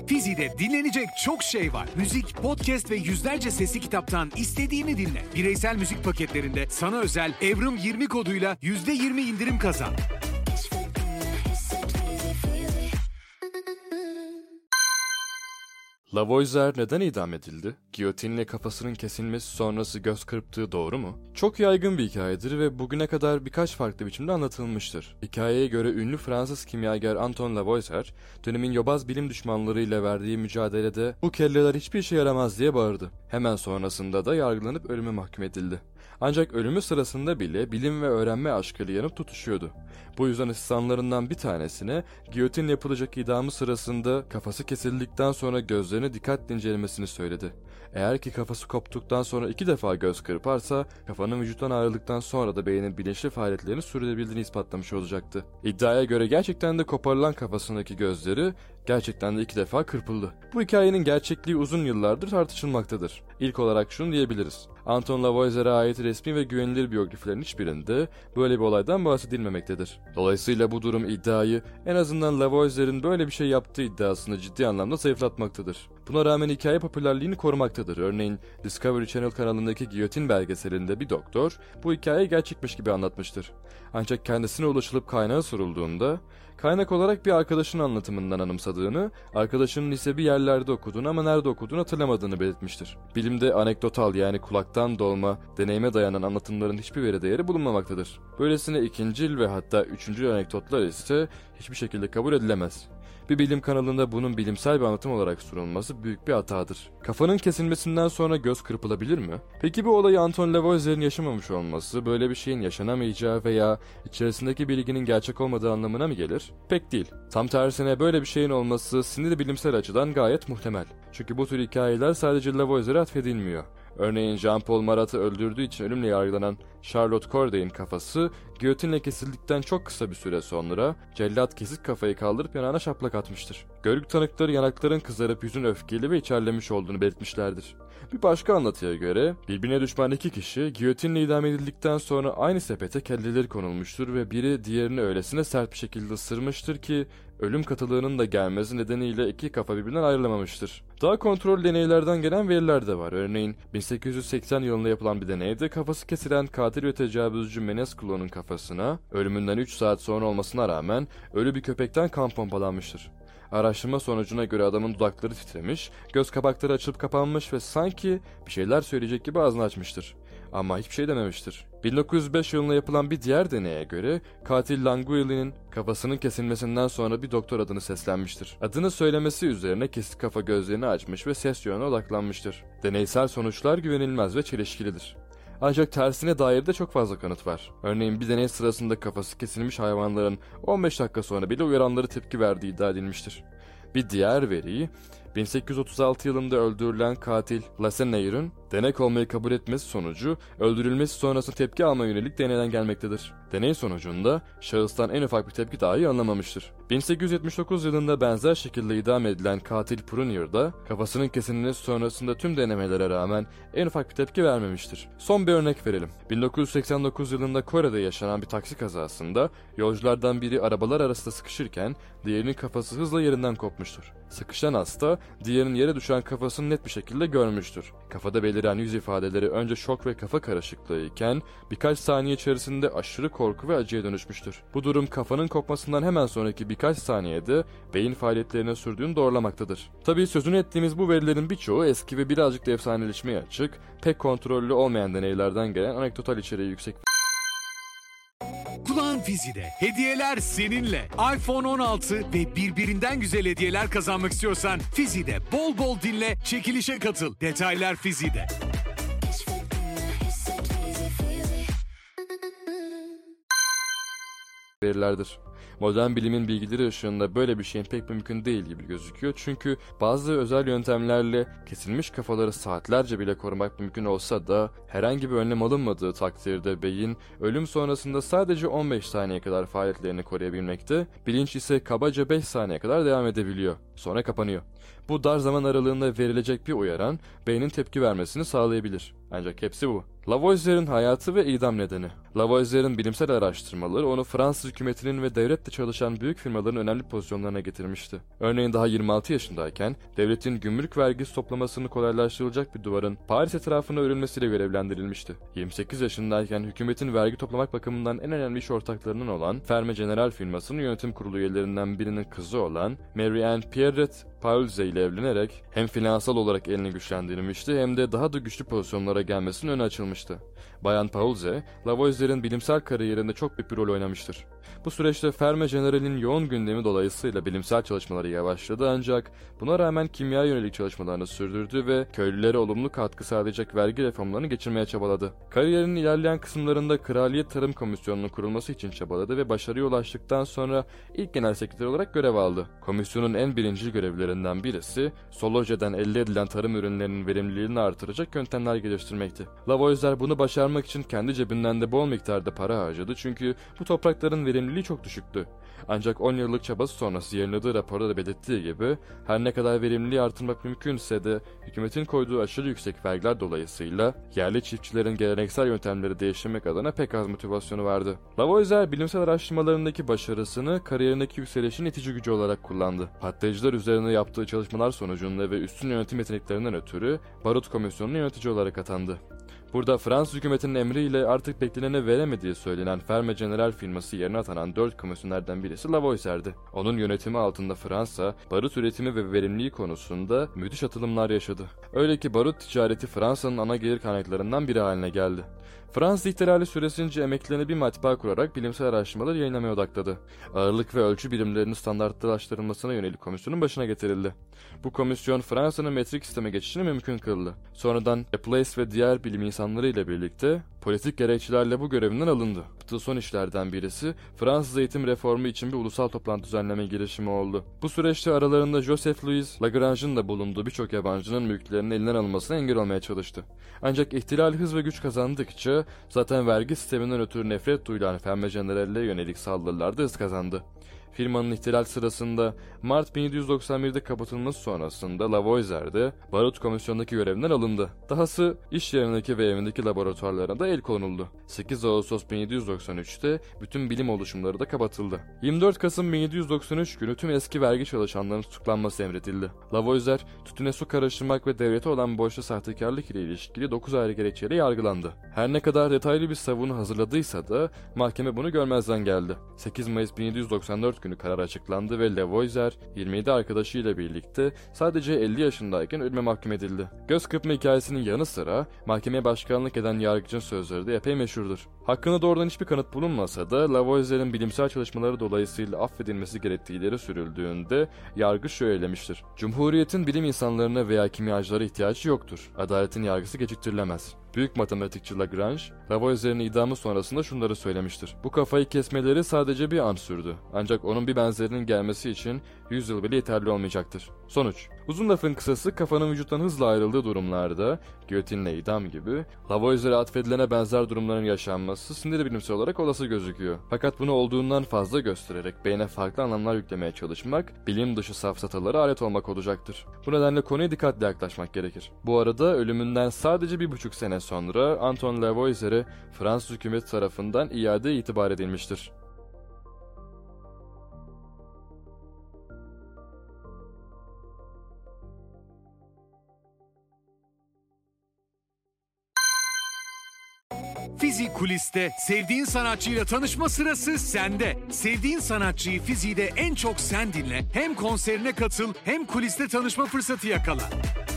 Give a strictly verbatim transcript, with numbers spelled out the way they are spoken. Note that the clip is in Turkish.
Fizi'de dinlenecek çok şey var. Müzik, podcast ve yüzlerce sesli kitaptan istediğini dinle. Bireysel müzik paketlerinde sana özel Evrim yirmi koduyla yüzde yirmi indirim kazan. Lavoisier neden idam edildi? Giyotinle kafasının kesilmesi sonrası göz kırptığı doğru mu? Çok yaygın bir hikayedir ve bugüne kadar birkaç farklı biçimde anlatılmıştır. Hikayeye göre ünlü Fransız kimyager Anton Lavoisier, dönemin yobaz bilim düşmanlarıyla verdiği mücadelede bu kelleler hiçbir işe yaramaz diye bağırdı. Hemen sonrasında da yargılanıp ölüme mahkum edildi. Ancak ölümü sırasında bile bilim ve öğrenme aşkıyla yanıp tutuşuyordu. Bu yüzden asistanlarından bir tanesine giyotin yapılacak idamı sırasında kafası kesildikten sonra gözlerini dikkatle incelemesini söyledi. Eğer ki kafası koptuktan sonra iki defa göz kırparsa kafanın vücuttan ayrıldıktan sonra da beynin bilinçli faaliyetlerini sürdürebildiğini ispatlamış olacaktı. İddiaya göre gerçekten de koparılan kafasındaki gözleri gerçekten de iki defa kırpıldı. Bu hikayenin gerçekliği uzun yıllardır tartışılmaktadır. İlk olarak şunu diyebiliriz. Anton Lavoisier'e ait resmi ve güvenilir biyografilerin hiçbirinde böyle bir olaydan bahsedilmemektedir. Dolayısıyla bu durum iddiayı en azından Lavoisier'in böyle bir şey yaptığı iddiasını ciddi anlamda zayıflatmaktadır. Buna rağmen hikaye popülerliğini korumaktadır. Örneğin Discovery Channel kanalındaki Giyotin belgeselinde bir doktor bu hikayeyi gerçekmiş gibi anlatmıştır. Ancak kendisine ulaşılıp kaynağı sorulduğunda kaynak olarak bir arkadaşının anlatımından anımsadığını, arkadaşının ise bir yerlerde okuduğunu ama nerede okuduğunu hatırlamadığını belirtmiştir. Bilimde anekdotal yani kulaktan dolma, deneyime dayanan anlatımların hiçbir veri değeri bulunmamaktadır. Böylesine ikincil ve hatta üçüncül anekdotlar ise hiçbir şekilde kabul edilemez. Bir bilim kanalında bunun bilimsel bir anlatım olarak sunulması büyük bir hatadır. Kafanın kesilmesinden sonra göz kırpılabilir mi? Peki bu olayı Anton Lavoisier'in yaşamamış olması, böyle bir şeyin yaşanamayacağı veya içerisindeki bilginin gerçek olmadığı anlamına mı gelir? Pek değil. Tam tersine böyle bir şeyin olması sinirli bilimsel açıdan gayet muhtemel. Çünkü bu tür hikayeler sadece Lavoisier'e atfedilmiyor. Örneğin Jean-Paul Marat'ı öldürdüğü için ölümle yargılanan Charlotte Corday kafası giyotinle kesildikten çok kısa bir süre sonra cellat kesik kafayı kaldırıp yanağına şaplak atmıştır. Görgü tanıkları yanakların kızarıp yüzün öfkeli ve içerlemiş olduğunu belirtmişlerdir. Bir başka anlatıya göre birbirine düşman iki kişi giyotinle idam edildikten sonra aynı sepete kelleleri konulmuştur ve biri diğerini öylesine sert bir şekilde ısırmıştır ki ölüm katılığının da gelmesi nedeniyle iki kafa birbirinden ayrılamamıştır. Daha kontrol deneylerden gelen veriler de var. Örneğin bin sekiz yüz seksen yılında yapılan bir deneyde kafası kesilen katil ve tecavüzcü Menesculo'nun kafasına ölümünden üç saat sonra olmasına rağmen ölü bir köpekten kan pompalanmıştır. Araştırma sonucuna göre adamın dudakları titremiş, göz kapakları açılıp kapanmış ve sanki bir şeyler söyleyecek gibi ağzını açmıştır. Ama hiçbir şey dememiştir. bin dokuz yüz beş yılında yapılan bir diğer deneye göre katil Languili'nin kafasının kesilmesinden sonra bir doktor adını seslenmiştir. Adını söylemesi üzerine kesik kafa gözlerini açmış ve ses yönüne odaklanmıştır. Deneysel sonuçlar güvenilmez ve çelişkilidir. Ancak tersine dair de çok fazla kanıt var. Örneğin bir deney sırasında kafası kesilmiş hayvanların on beş dakika sonra bile uyaranları tepki verdiği iddia edilmiştir. Bir diğer veriyi bin sekiz yüz otuz altı yılında öldürülen katil Lasseneir'in denek olmayı kabul etmesi sonucu öldürülmesi sonrasında tepki alma yönelik deneyden gelmektedir. Deney sonucunda şahıstan en ufak bir tepki dahi alınamamıştır. bin sekiz yüz yetmiş dokuz yılında benzer şekilde idam edilen katil Prunier da kafasının kesilmesi sonrasında tüm denemelere rağmen en ufak bir tepki vermemiştir. Son bir örnek verelim. bin dokuz yüz seksen dokuz yılında Kore'de yaşanan bir taksi kazasında yolculardan biri arabalar arasında sıkışırken diğerinin kafası hızla yerinden kopmuştur. Sıkışan hasta diğerinin yere düşen kafasını net bir şekilde görmüştür. Kafada beliren yüz ifadeleri önce şok ve kafa karışıklığı iken birkaç saniye içerisinde aşırı korku ve acıya dönüşmüştür. Bu durum kafanın kopmasından hemen sonraki birkaç saniyede beyin faaliyetlerine sürdüğünü doğrulamaktadır. Tabii sözünü ettiğimiz bu verilerin birçoğu eski ve birazcık da efsaneleşmeye açık, pek kontrollü olmayan deneylerden gelen anekdotal içeriği yüksek. Kulağın Fizi'de. Hediyeler seninle. iPhone on altı ve birbirinden güzel hediyeler kazanmak istiyorsan Fizi'de bol bol dinle, çekilişe katıl. Detaylar Fizi'de. Verilerdir. Modern bilimin bilgileri ışığında böyle bir şeyin pek mümkün değil gibi gözüküyor. Çünkü bazı özel yöntemlerle kesilmiş kafaları saatlerce bile korumak mümkün olsa da herhangi bir önlem alınmadığı takdirde beyin ölüm sonrasında sadece on beş saniye kadar faaliyetlerini koruyabilmekte, bilinç ise kabaca beş saniye kadar devam edebiliyor. Sonra kapanıyor. Bu dar zaman aralığında verilecek bir uyaran beynin tepki vermesini sağlayabilir. Ancak hepsi bu. Lavoisier'in hayatı ve idam nedeni. Lavoisier'in bilimsel araştırmaları onu Fransız hükümetinin ve devletle çalışan büyük firmaların önemli pozisyonlarına getirmişti. Örneğin daha yirmi altı yaşındayken devletin gümrük vergisi toplamasını kolaylaştırılacak bir duvarın Paris etrafına örülmesiyle görevlendirilmişti. yirmi sekiz yaşındayken hükümetin vergi toplamak bakımından en önemli iş ortaklarının olan Ferme General firmasının yönetim kurulu üyelerinden birinin kızı olan Marie-Anne Pierrette Paulze ile evlenerek hem finansal olarak elini güçlendirmişti hem de daha da güçlü pozisyonlara gelmesinin önü açılmıştı. Bayan Paulze, Lavoisier'in bilimsel kariyerinde çok büyük bir rol oynamıştır. Bu süreçte Ferme General'in yoğun gündemi dolayısıyla bilimsel çalışmaları yavaşladı ancak buna rağmen kimya yönelik çalışmalarını sürdürdü ve köylülere olumlu katkı sağlayacak vergi reformlarını geçirmeye çabaladı. Kariyerinin ilerleyen kısımlarında Kraliyet Tarım Komisyonu'nun kurulması için çabaladı ve başarıya ulaştıktan sonra ilk genel sekreter olarak görev aldı. Komisyonun en birincil görevlerinden birisi, Solojeden elde edilen tarım ürünlerinin verimliliğini artıracak yöntemler geliştirmekti. Lavoisier bunu başarmak için kendi cebinden de bol miktarda para harcadı çünkü bu toprakların verimliliği çok düşüktü. Ancak on yıllık çabası sonrası yayınladığı raporda da belirttiği gibi her ne kadar verimliliği artırmak mümkünse de hükümetin koyduğu aşırı yüksek vergiler dolayısıyla yerli çiftçilerin geleneksel yöntemleri değiştirmek adına pek az motivasyonu vardı. Lavoisier bilimsel araştırmalarındaki başarısını kariyerindeki yükselişin itici gücü olarak kullandı. Patlayıcılar üzerine yaptığı çalışmalar sonucunda ve üstün yönetim yeteneklerinden ötürü Barut Komisyonu'nun yönetici olarak atandı. Burada Fransız hükümetinin emriyle artık bekleneni veremediği söylenen Ferme General firması yerine atanan dört komisyonerden birisi Lavoisier'di. Onun yönetimi altında Fransa, barut üretimi ve verimliliği konusunda müthiş atılımlar yaşadı. Öyle ki barut ticareti Fransa'nın ana gelir kaynaklarından biri haline geldi. Fransız ihtilali süresince emeklilerine bir matbaa kurarak bilimsel araştırmalar yayınlamaya odakladı. Ağırlık ve ölçü birimlerinin standartlaştırılmasına yönelik komisyonun başına getirildi. Bu komisyon Fransa'nın metrik sisteme geçişini mümkün kıldı. Sonradan Laplace ve diğer bilim insanları ile birlikte politik gerekçelerle bu görevinden alındı. Yaptığı son işlerden birisi Fransız eğitim reformu için bir ulusal toplantı düzenleme girişimi oldu. Bu süreçte aralarında Joseph Louis Lagrange'ın da bulunduğu birçok yabancının mülklerinin elinden alınmasına engel olmaya çalıştı. Ancak ihtilal hız ve güç kazandıkça zaten vergi sisteminden ötürü nefret duyulan Ferme General'e yönelik saldırılar da hız kazandı. Firmanın ihtilal sırasında Mart bin yedi yüz doksan bir'de kapatılması sonrasında Lavoisier de Barut Komisyonu'ndaki görevinden alındı. Dahası iş yerindeki ve evindeki laboratuvarlarına da el konuldu. sekiz Ağustos bin yedi yüz doksan üç'te bütün bilim oluşumları da kapatıldı. yirmi dört Kasım bin yedi yüz doksan üç günü tüm eski vergi çalışanlarının tutuklanması emredildi. Lavoisier, tütüne su karıştırmak ve devlete olan borçlu sahtekarlık ile ilişkili dokuz ayrı gerekçeyle yargılandı. Her ne kadar detaylı bir savunu hazırladıysa da mahkeme bunu görmezden geldi. sekiz Mayıs bin yedi yüz doksan dört günü karar açıklandı ve Lavoisier yirmi yedi arkadaşıyla birlikte sadece elli yaşındayken ölüme mahkum edildi. Göz kırpma hikayesinin yanı sıra mahkemeye başkanlık eden yargıcın sözleri de epey meşhurdur. Hakkında doğrudan hiçbir kanıt bulunmasa da Lavoisier'in bilimsel çalışmaları dolayısıyla affedilmesi gerektiği ileri sürüldüğünde yargı şöyle demiştir: Cumhuriyetin bilim insanlarına veya kimyacılara ihtiyacı yoktur. Adaletin yargısı geciktirilemez. Büyük matematikçi Lagrange, Lavoisier'in idamı sonrasında şunları söylemiştir: Bu kafayı kesmeleri sadece bir an sürdü. Ancak onun bir benzerinin gelmesi için yüz yıl bile yeterli olmayacaktır. Sonuç: Uzun lafın kısası, kafanın vücuttan hızla ayrıldığı durumlarda, giyotinle idam gibi, Lavoisier'e atfedilene benzer durumların yaşanması sinirli bilimsel olarak olası gözüküyor. Fakat bunu olduğundan fazla göstererek beyne farklı anlamlar yüklemeye çalışmak, bilim dışı safsatalara alet olmak olacaktır. Bu nedenle konuya dikkatle yaklaşmak gerekir. Bu arada ölümünden sadece bir buçuk sene sonra Anton Lavoisier'e Fransız hükümeti tarafından iade itibar edilmiştir. Fizik Kulis'te sevdiğin sanatçıyla tanışma sırası sende. Sevdiğin sanatçıyı Fizik'te en çok sen dinle. Hem konserine katıl hem kuliste tanışma fırsatı yakala.